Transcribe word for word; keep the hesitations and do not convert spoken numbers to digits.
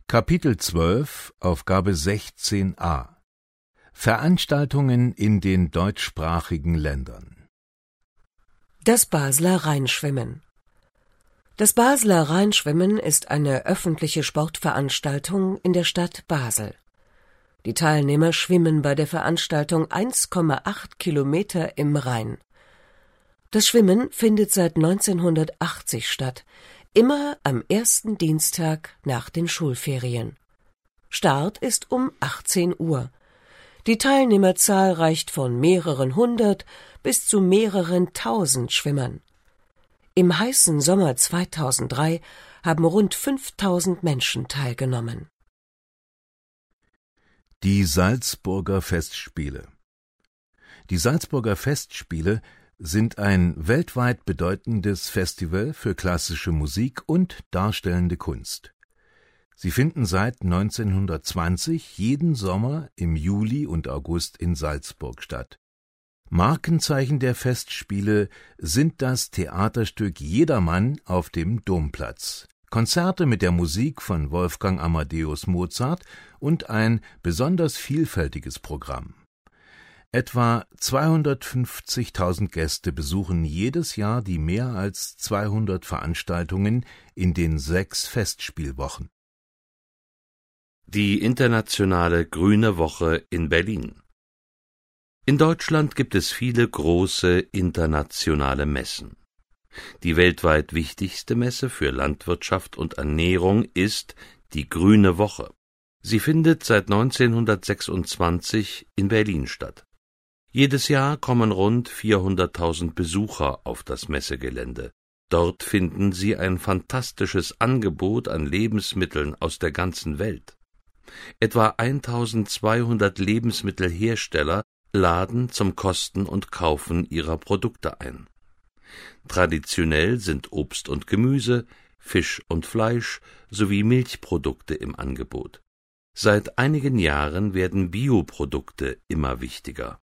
Kapitel zwölf, Aufgabe sechzehn a. Veranstaltungen in den deutschsprachigen Ländern. Das Basler Rheinschwimmen. Das Basler Rheinschwimmen ist eine öffentliche Sportveranstaltung in der Stadt Basel. Die Teilnehmer schwimmen bei der Veranstaltung eins Komma acht Kilometer im Rhein. Das Schwimmen findet seit neunzehnhundertachtzig statt, immer am ersten Dienstag nach den Schulferien. Start ist um achtzehn Uhr. Die Teilnehmerzahl reicht von mehreren hundert bis zu mehreren tausend Schwimmern. Im heißen Sommer zweitausenddrei haben rund fünftausend Menschen teilgenommen. Die Salzburger Festspiele. Die Salzburger Festspiele sind ein weltweit bedeutendes Festival für klassische Musik und darstellende Kunst. Sie finden seit neunzehnhundertzwanzig jeden Sommer im Juli und August in Salzburg statt. Markenzeichen der Festspiele sind das Theaterstück Jedermann auf dem Domplatz, Konzerte mit der Musik von Wolfgang Amadeus Mozart und ein besonders vielfältiges Programm. Etwa zweihundertfünfzigtausend Gäste besuchen jedes Jahr die mehr als zweihundert Veranstaltungen in den sechs Festspielwochen. Die internationale Grüne Woche in Berlin. In Deutschland gibt es viele große internationale Messen. Die weltweit wichtigste Messe für Landwirtschaft und Ernährung ist die Grüne Woche. Sie findet seit neunzehnhundertsechsundzwanzig in Berlin statt. Jedes Jahr kommen rund vierhunderttausend Besucher auf das Messegelände. Dort finden sie ein fantastisches Angebot an Lebensmitteln aus der ganzen Welt. Etwa eintausendzweihundert Lebensmittelhersteller laden zum Kosten und Kaufen ihrer Produkte ein. Traditionell sind Obst und Gemüse, Fisch und Fleisch sowie Milchprodukte im Angebot. Seit einigen Jahren werden Bioprodukte immer wichtiger.